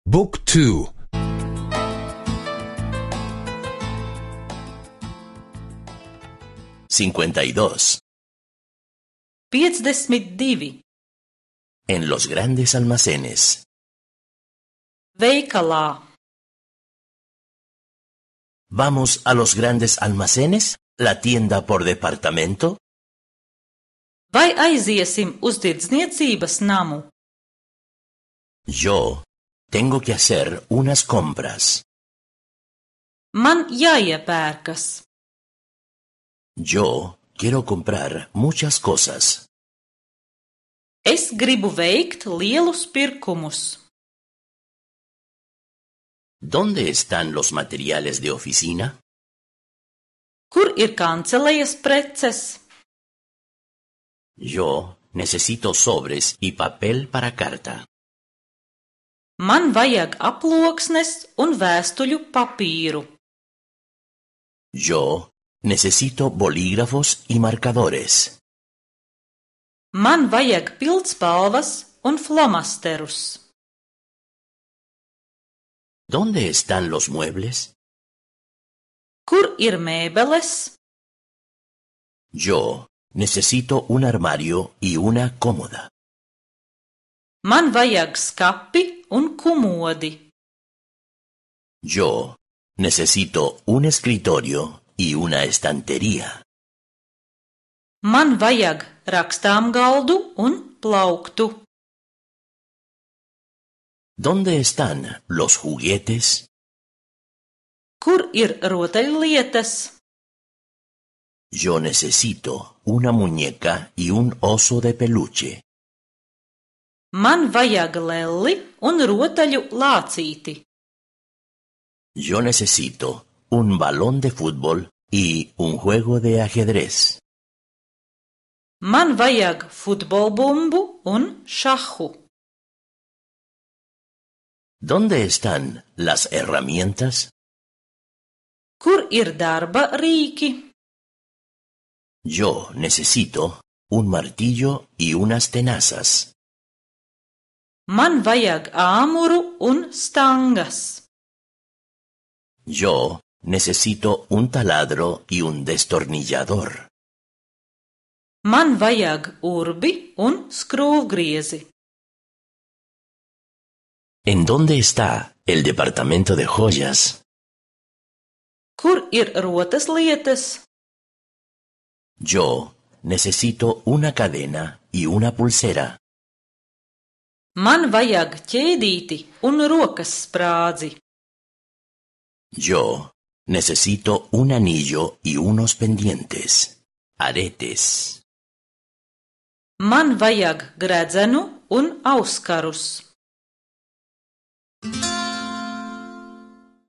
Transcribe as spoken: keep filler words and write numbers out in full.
บุ๊กทู cincuenta y dos. piecdesmit divi. En los grandes almacenes. Veikalā. ¿Vamos a los grandes almacenes? ¿La tienda por departamento? Vai aiziesim uz tirdzniecības namu? Yo tengo que hacer unas compras. Man jāiepērkas. Yo quiero comprar muchas cosas. Es gribu veikt lielus pirkumus. ¿Dónde están los materiales de oficina? Kur ir kancelejas preces? Yo necesito sobres y papel para carta. Man vajag aploksnes un vēstuļu papīru. Yo necesito bolígrafos y marcadores. Man vajag pildspalvas un flomasterus. ¿Dónde están los muebles? Kur ir mēbeles? Yo necesito un armario y una cómoda. Man vajag skapi un kumodi. Yo necesito un escritorio y una estantería. Man vajag rakstāmgaldu un plauktu. ¿Dónde están los juguetes? Kur ir rotaļlietas? Yo necesito una muñeca y un oso de peluche. Man vajag lelli un rotaļu lācīti. Yo necesito un balón de fútbol y un juego de ajedrez. Man vajag futbolbumbu un šahu. ¿Dónde están las herramientas? Kur ir darba rīki? Yo necesito un martillo y unas tenazas. Man vajag āmuru un stangas. Yo necesito un taladro y un destornillador. Man vajag urbi un skrūvgriezi. ¿En dónde está el departamento de joyas? Kur ir rotas lietas? Yo necesito una cadena y una pulsera. Man vajag ķēdīti un rokas sprādzi. Yo necesito un anillo y unos pendientes, aretes. Man vajag gredzenu un auskarus.